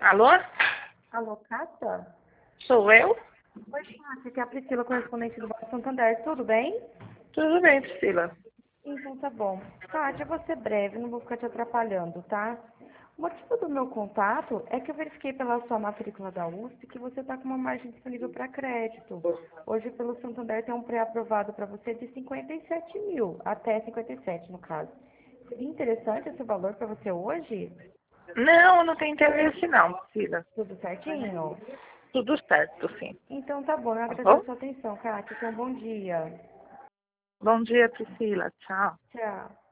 Alô? Alô, Cátia? Sou eu? Oi, Cátia, aqui é a Priscila, correspondente do Banco Santander. Tudo bem? Tudo bem, Priscila. Então tá bom. Cátia, eu vou ser breve, não vou ficar te atrapalhando, tá? O motivo do meu contato é que eu verifiquei pela sua matrícula da USP que você está com uma margem disponível para crédito. Hoje, pelo Santander, tem um pré-aprovado para você de 57 mil, até 57 no caso. Seria interessante esse valor para você hoje? Não, não tem interesse não, Priscila. Tudo certinho? Tudo certo, sim. Então tá bom, eu Tá agradeço bom? a sua atenção, Cátia. Tenha um bom dia. Bom dia, Priscila. Tchau. Tchau.